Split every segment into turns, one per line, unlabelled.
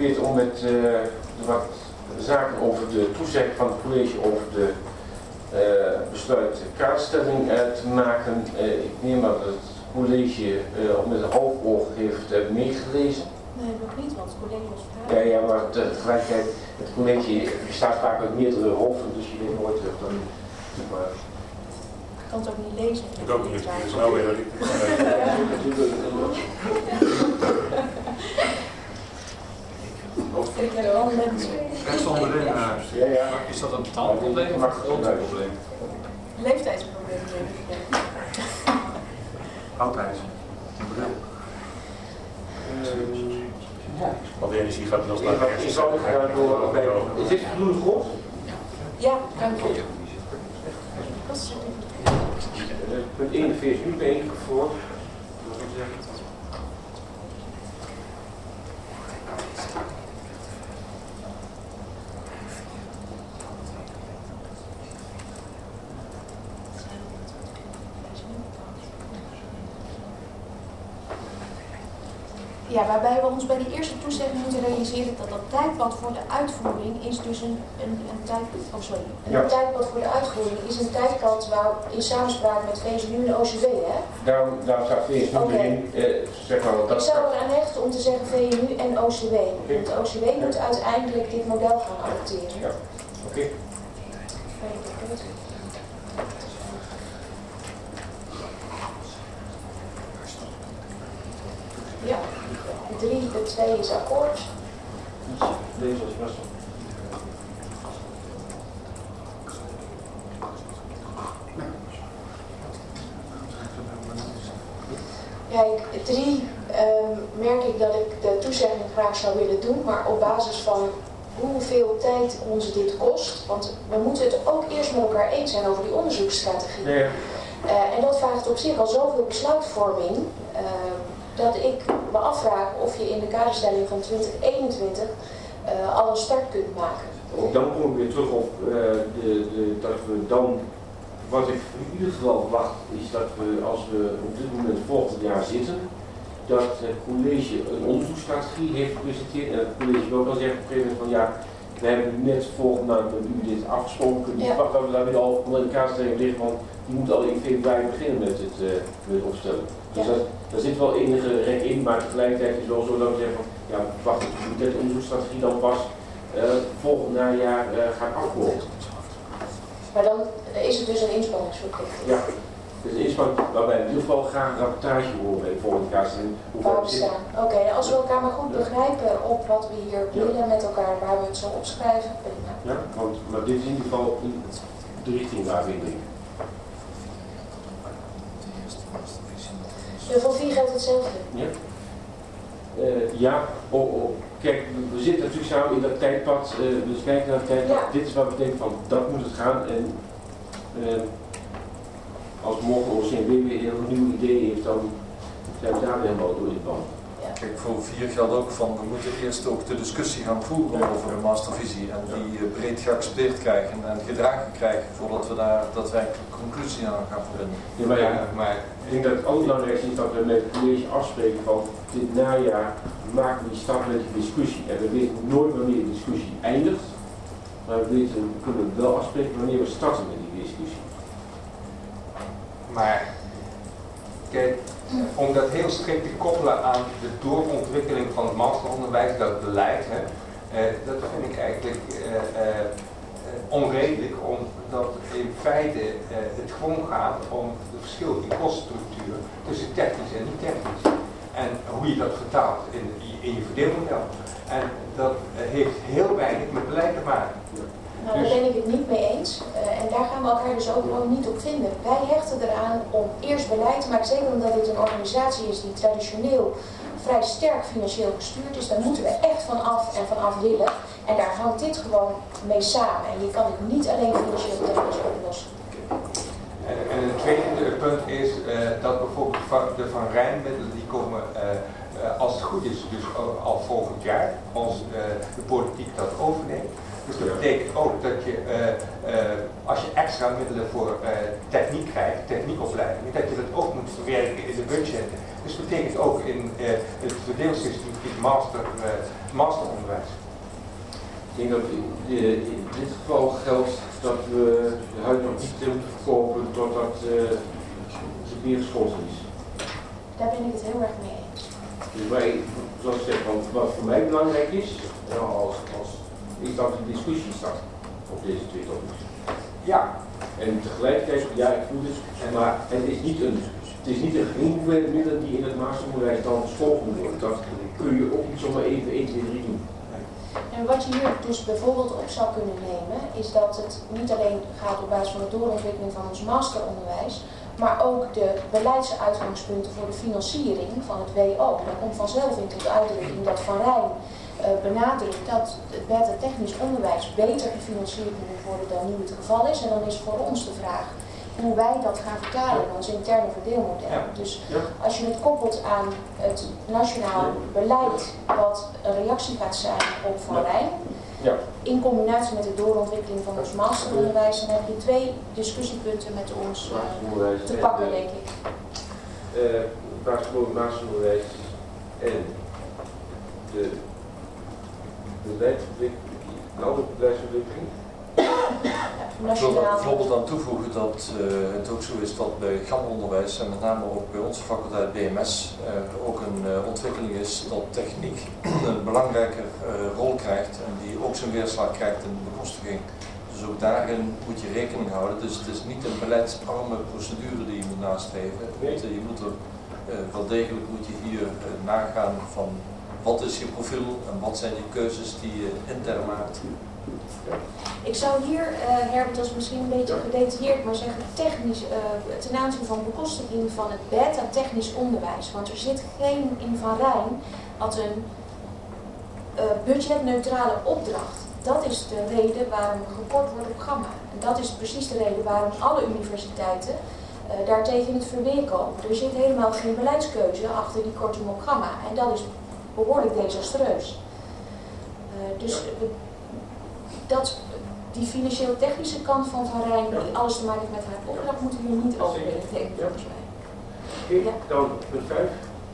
geprobeerd om met wat zaken over de toezegging van het college over de besluit kaartstelling te maken. Ik neem aan dat het college met een half oog heeft meegelezen.
Nee, nog niet, want het college was vragen.
Ja, maar tegelijkertijd, het college bestaat vaak uit meerdere hoofden, dus je weet nooit dan. Maar...
Ik kan het ook niet lezen.
Ik ook niet, het is nou weer dat ik
Ik heb wel mensen.
rechts onderin.
Ja.
Is dat een taalprobleem of een grondprobleem?
Leeftijdsprobleem, denk ik.
Oudheid. Een bril. Want de energie gaat niet als laag.
Is dit voldoende grond?
Ja, dank je.
Punt 41 is nu bijeengevoerd.
Ja, waarbij we ons bij die eerste toezegging moeten realiseren dat dat tijdpad voor de uitvoering is dus een tijdpad voor de uitvoering is een tijdpad waar in samenspraak met VSNU en OCW, hè?
Daarom staat VSNU erin, zeg maar wat dat...
Ik zou eraan hechten om te zeggen VNU en OCW. Want de OCW moet uiteindelijk dit model gaan adopteren.
Ja, oké.
Ja, de 2 is akkoord.
Deze was best wel.
Kijk, 3 merk ik dat ik de toezegging graag zou willen doen, maar op basis van hoeveel tijd ons dit kost, want we moeten het ook eerst met elkaar eens zijn over die onderzoeksstrategie.
Ja.
En dat vraagt op zich al zoveel besluitvorming, dat ik me afvraag of je in de kaderstelling van 2021 al een start kunt maken.
Ook dan kom ik weer terug op dat we dan, wat ik in ieder geval verwacht, is dat we als we op dit moment volgend jaar zitten, dat het college een onderzoeksstrategie heeft gepresenteerd en het college wil ook al zeggen op een gegeven moment van ja, we hebben net volgende maand met u dit afgesproken, dus ik wacht dat we daar weer al in de kaderstelling liggen van die moet al in februari beginnen met het opstellen. Dus daar zit wel enige rek in, maar tegelijkertijd is het wel zo dat we zeggen van ja, wacht, de onderzoeksstrategie dan pas volgend najaar gaat afkomen.
Maar dan is het dus een inspanningsverplichting.
Ja, dus een inspanning waarbij in ieder geval graag een rapportage horen bij de volgende kaderstelling.
Oké, als we elkaar maar goed begrijpen op wat we hier willen met elkaar, waar we het zo opschrijven, prima.
Ja, maar dit is in ieder geval de richting waar we in denken.
Voor 4 geldt hetzelfde.
Ja? Kijk, we zitten natuurlijk samen in dat tijdpad, dus kijken naar het tijdpad. Ja. Dit is waar we denken van, dat moet het gaan. En als morgen OCMW weer een nieuw idee heeft, dan zijn we daar weer helemaal door in het band.
Kijk, voor 4 geldt ook van, we moeten eerst ook de discussie gaan voeren over een mastervisie en die breed geaccepteerd krijgen en gedragen krijgen voordat we daar daadwerkelijk conclusie aan gaan verbinden.
Ja, maar ik denk dat het allerbelangrijkste is dat we met het college afspreken van dit najaar maken we die stap met die discussie. En we weten nooit wanneer de discussie eindigt, maar we kunnen wel afspreken wanneer we starten met die discussie.
Maar kijk, om dat heel strikt te koppelen aan de doorontwikkeling van het masteronderwijs, dat beleid, dat vind ik eigenlijk onredelijk, omdat in feite het gewoon gaat om het verschil in koststructuur tussen technisch en niet-technisch. En hoe je dat vertaalt in je verdeelmodel. En dat heeft heel weinig met beleid te maken.
Nou, daar ben ik het niet mee eens. En daar gaan we elkaar dus ook gewoon niet op vinden. Wij hechten eraan om eerst beleid te maken, zeker omdat dit een organisatie is die traditioneel vrij sterk financieel gestuurd is. Daar moeten we echt van af en vanaf willen. En daar hangt dit gewoon mee samen. En je kan het niet alleen financieel technisch oplossen.
En het tweede punt is dat bijvoorbeeld de Van Rijn-middelen die komen, als het goed is, dus al volgend jaar, als de politiek dat overneemt. Dus dat betekent ook dat je, als je extra middelen voor techniek krijgt, techniekopleidingen, dat je dat ook moet verwerken in de budgetten. Dus dat betekent ook in het verdeelsystematiek masteronderwijs.
Ik denk dat in dit geval geldt dat we de huid nog niet moeten verkopen totdat ze meer geschoold is.
Daar ben ik het heel erg mee eens.
Dus zoals ik zeg, wat voor mij belangrijk is, is dat de discussie start op deze twee topics.
Ja.
En tegelijkertijd, ja, ik voel dus, maar het is niet een gering hoeveelheid middelen die in het masteronderwijs dan geschoven worden. Dat kun je ook niet zomaar even 1, 2, 3 doen.
En wat je hier dus bijvoorbeeld op zou kunnen nemen, is dat het niet alleen gaat op basis van de doorontwikkeling van ons masteronderwijs, maar ook de beleidsuitgangspunten voor de financiering van het WO. Daar komt vanzelf in tot uitdrukking dat Van Rijn benadrukt dat het technisch onderwijs beter gefinancierd moet worden dan nu het geval is. En dan is voor ons de vraag hoe wij dat gaan vertalen in ons interne verdeelmodel. Dus als je het koppelt aan het nationaal beleid, wat een reactie gaat zijn op Van Rijn, in combinatie met de doorontwikkeling van ons masteronderwijs, dan heb je 2 discussiepunten met ons te pakken, denk ik.
Masteronderwijs en de beleidsontwikkeling.
Ik wil er bijvoorbeeld aan toevoegen dat het ook zo is dat bij GAM-onderwijs en met name ook bij onze faculteit BMS ook een ontwikkeling is dat techniek een belangrijke rol krijgt en die ook zijn weerslag krijgt in de bekostiging. Dus ook daarin moet je rekening houden. Dus het is niet een beleidsarme procedure die je moet nastreven. Je moet er wel degelijk moet je hier nagaan van wat is je profiel en wat zijn je keuzes die je intern maakt.
Ik zou hier, Herbert, dat is misschien een beetje gedetailleerd, maar zeggen technisch, ten aanzien van bekostiging van het beta-technisch onderwijs. Want er zit geen in Van Rijn als een budgetneutrale opdracht. Dat is de reden waarom gekort wordt op gamma. En dat is precies de reden waarom alle universiteiten daartegen in het verweer komen. Er zit helemaal geen beleidskeuze achter die korting op gamma. En dat is behoorlijk desastreus. Dus die financieel-technische kant van Van Rijn, die alles te maken heeft met haar opdracht, moeten we hier niet over willen denken, volgens mij.
Oké, dan punt 5.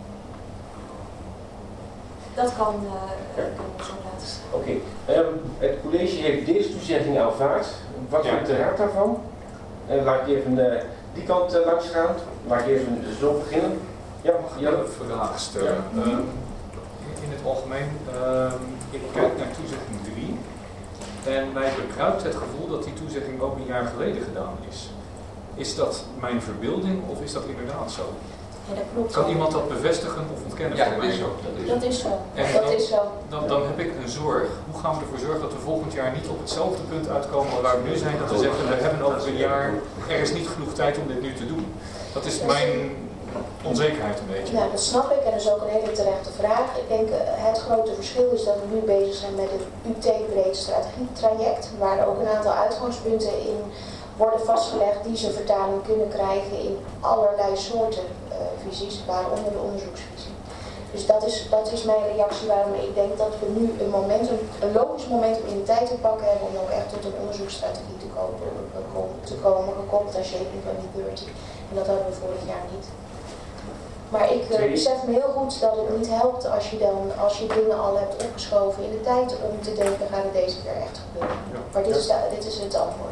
Dat kan ik zo laten staan.
Oké, het college heeft deze toezegging aanvaard. Wat vindt de raad daarvan? Laat ik even die kant langs gaan. Laat ik even zo beginnen. Ja,
mag ik een vraag stellen? Ja. In het algemeen, ik kijk naar toezegging 3 en mij bekruipt het gevoel dat die toezegging ook een jaar geleden gedaan is. Is dat mijn verbeelding of is dat inderdaad zo?
Ja, dat klopt.
Kan iemand dat bevestigen of ontkennen voor mij?
Dat is zo.
Dat is zo.
En dan heb ik een zorg. Hoe gaan we ervoor zorgen dat we volgend jaar niet op hetzelfde punt uitkomen waar we nu zijn? Dat we zeggen, we hebben over een jaar, er is niet genoeg tijd om dit nu te doen. Dat is mijn onzekerheid een beetje.
Nou, dat snap ik en dat is ook een hele terechte vraag. Ik denk het grote verschil is dat we nu bezig zijn met het UT-breed strategietraject, waar ook een aantal uitgangspunten in worden vastgelegd die ze vertaling kunnen krijgen in allerlei soorten visies, waaronder de onderzoeksvisie. Dus dat is mijn reactie waarom ik denk dat we nu een logisch momentum in de tijd te pakken hebben om ook echt tot een onderzoeksstrategie te komen, gekoppeld aan shaping van die 30. En dat hadden we vorig jaar niet. Maar ik besef me heel goed dat het niet helpt als je dingen al hebt opgeschoven in de tijd om te denken, gaat het deze keer echt gebeuren. Maar dit is het antwoord.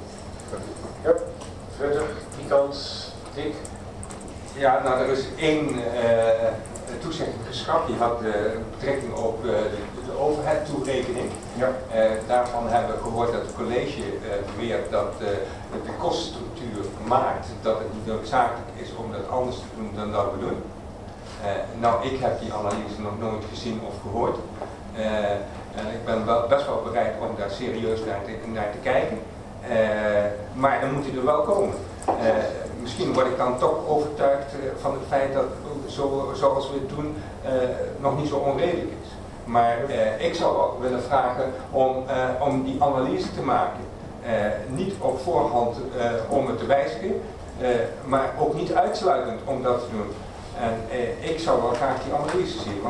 Ja, verder, die kant, Dick.
Ja, nou er is één toezegging geschrapt, die had betrekking op de overhead-toerekening. Ja. Daarvan hebben we gehoord dat het college beweert dat de kostenstructuur maakt dat het niet noodzakelijk is om dat anders te doen dan dat we doen. Nou, ik heb die analyse nog nooit gezien of gehoord. En ik ben best wel bereid om daar serieus naar te kijken. Maar dan moet hij er wel komen. Misschien word ik dan toch overtuigd van het feit dat zoals we het doen nog niet zo onredelijk is. Maar ik zou ook willen vragen om die analyse te maken. Niet op voorhand om het te wijzigen, maar ook niet uitsluitend om dat te doen. En ik zou wel graag die analyse zien, want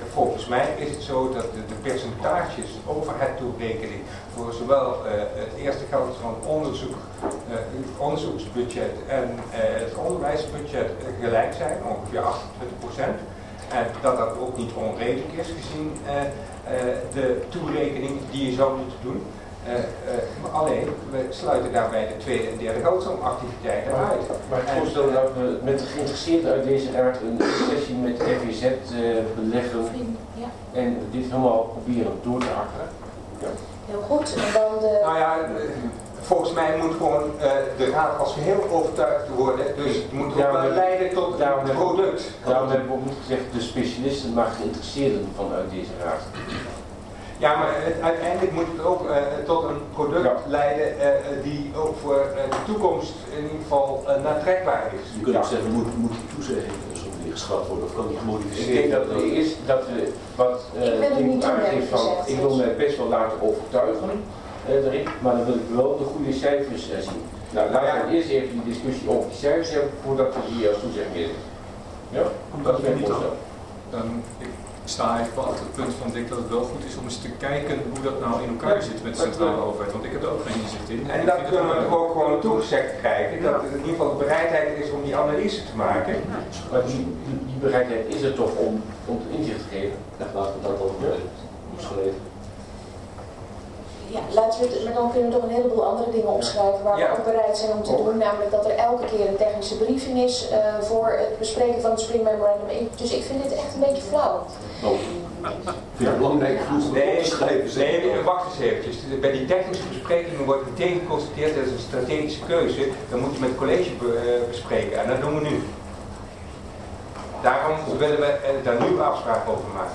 volgens mij is het zo dat de percentages overheidtoerekening voor zowel het eerste geldt van onderzoek, het onderzoeksbudget en het onderwijsbudget gelijk zijn, ongeveer 28%. En dat dat ook niet onredelijk is gezien de toerekening die je zou moeten doen. Maar alleen, we sluiten daarbij de tweede en derde geldsomactiviteiten uit.
Maar ik voorstel dat we met de geïnteresseerden uit deze raad een sessie met FVZ beleggen en dit helemaal proberen door te akkeren. Ja.
Heel goed. En dan de...
Nou ja, volgens mij moet gewoon de raad als geheel overtuigd worden. Dus het moet ook leiden tot een product.
Daarom hebben we ook niet gezegd de specialisten, maar geïnteresseerden vanuit deze raad.
Ja, maar uiteindelijk moet het ook tot een product leiden die ook voor de toekomst in ieder geval aantrekbaar is.
Je kunt ook zeggen, moet die toezegging weer geschrapt worden of kan die gemodificeerd
Ik denk dat we eerst dat we wat aangeeft van ik wil mij best wel laten overtuigen erin, maar dan wil ik wel de goede cijfers zien. Nou, laten we eerst even die discussie over die cijfers hebben voordat we die als toezegging in. Ja, dat is mijn voorstel.
Ik sta eigenlijk wel achter het punt van ik denk dat het wel goed is om eens te kijken hoe dat nou in elkaar zit met de centrale overheid, want ik heb er ook geen inzicht in.
En dat kunnen we ook gewoon toegezegd krijgen, dat het in ieder geval de bereidheid is om die analyse te maken.
Maar die bereidheid is er toch om inzicht te geven?
Ja, laten we dat dan opschrijven.
Ja, maar dan kunnen we toch een heleboel andere dingen opschrijven waar we ook bereid zijn om te doen. Namelijk dat er elke keer een technische briefing is voor het bespreken van het Spring Memorandum. Dus ik vind dit echt een beetje flauw.
Ik vind het belangrijk om te schrijven.
Nee, wacht eens eventjes. Bij die technische besprekingen wordt meteen geconstateerd dat het een strategische keuze. Dan moet je met het college bespreken en dat doen we nu. Daarom willen we daar nu een afspraak over maken.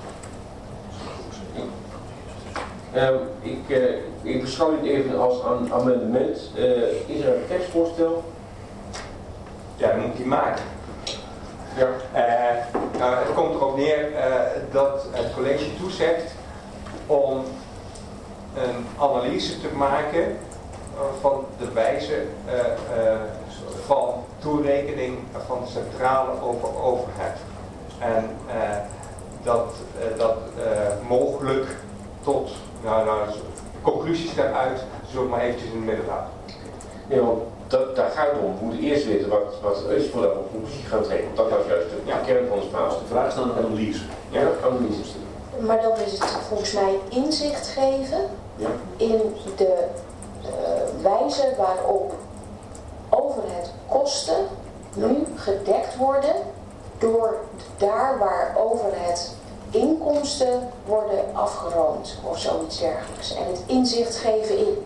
Ik beschouw dit even als een amendement. Is er een tekstvoorstel?
Ja, dan moet die maken.
Ja.
Het komt erop neer dat het college toezegt om een analyse te maken van de wijze van toerekening van de centrale overheid. En dat mogelijk tot conclusies daaruit, zullen we maar eventjes in het midden laten.
Nee, want daar gaat het om. We moeten eerst weten wat er is voordat we een conclusie gaan trekken. Dat was juist de kern van het verhaal.
De vraag is dan een analyse.
Ja, analyse.
Maar dan is het volgens mij inzicht geven in de wijze waarop overheidskosten nu gedekt worden door daar waar overheid inkomsten worden afgeroomd of zoiets dergelijks. En het inzicht geven in.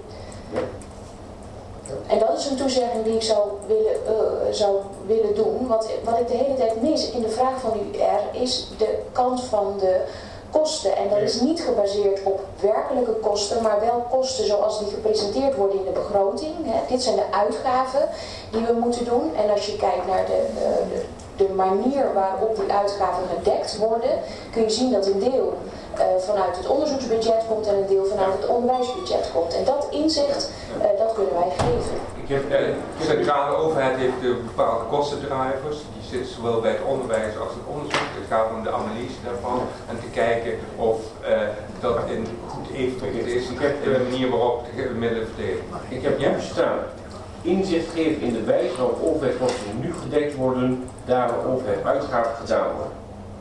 En dat is een toezegging die ik zou willen doen. Wat ik de hele tijd mis in de vraag van de UR is de kant van de kosten. En dat is niet gebaseerd op werkelijke kosten, maar wel kosten zoals die gepresenteerd worden in de begroting. Dit zijn de uitgaven die we moeten doen. En als je kijkt naar de manier waarop die uitgaven gedekt worden, kun je zien dat een deel vanuit het onderzoeksbudget komt en een deel vanuit het onderwijsbudget komt. En dat inzicht, dat kunnen wij geven.
De centrale overheid heeft bepaalde kostendrivers. Die zitten zowel bij het onderwijs als het onderzoek. Het gaat om de analyse daarvan en te kijken of dat in goed evenwicht is. De manier waarop de middelen verdelen.
Ik heb nu staan. Inzicht geven in de wijze waarop overheidskosten nu gedekt worden, daar waar overheidsuitgaven gedaan worden.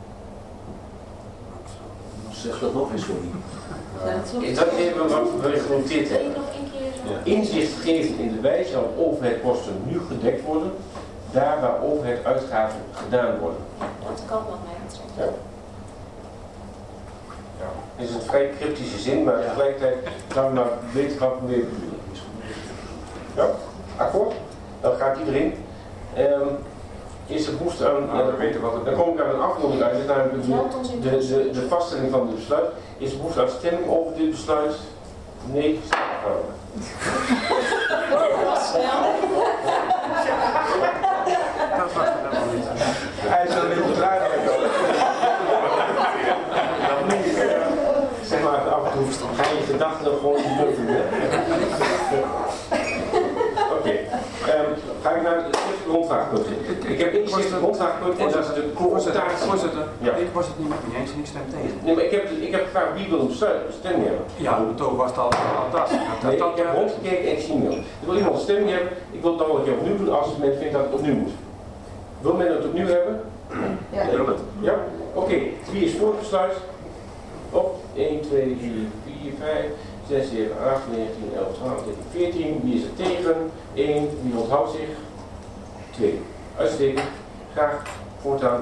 Zeg dat nog eens, sorry.
Dat is even wat we genoteerd hebben. Inzicht geven in de wijze waarop overheidskosten nu gedekt worden, daar waar overheidsuitgaven gedaan worden.
Dat kan wat mij betreft.
Ja. Het is een vrij cryptische zin, maar tegelijkertijd zou je nou weten wat we mee bedoelen. Ja, akkoord? Dan gaat iedereen. Is er behoefte aan, dan kom ik aan een afronding uit, dus namelijk de vaststelling van het besluit. Is er behoefte aan stemming over dit besluit? Nee,
Hij is een beetje klaar.
Zeg maar, af en toe ga je gedachten gewoon in de lucht. Oké. Oké. Ga ik naar het grondvraagpunt. Ik heb ingezet het grondvraagpunt en dat is de cooptatie.
Voorzitter,
Ja.
ik was het niet met me eens en ik stem tegen.
Nee, maar ik heb gevraagd wie wil een stemming hebben.
Ja, de betoog was het al fantastisch.
Nee, ik heb rondgekeken en ik zie niemand. Ik wil iemand een stemming hebben. Ik wil het dan wel een keer opnieuw doen als men vindt dat het opnieuw moet. Wil men het opnieuw hebben?
Ja.
Ja? Oké. Wie is voor het besluit? Op. 1, 2, 3, 4, 5, 6, 7, 8, 9, 10, 11, 12, 13, 14. Wie is er tegen? 1. Wie onthoudt zich? 2. Uitstekend. Graag voortaan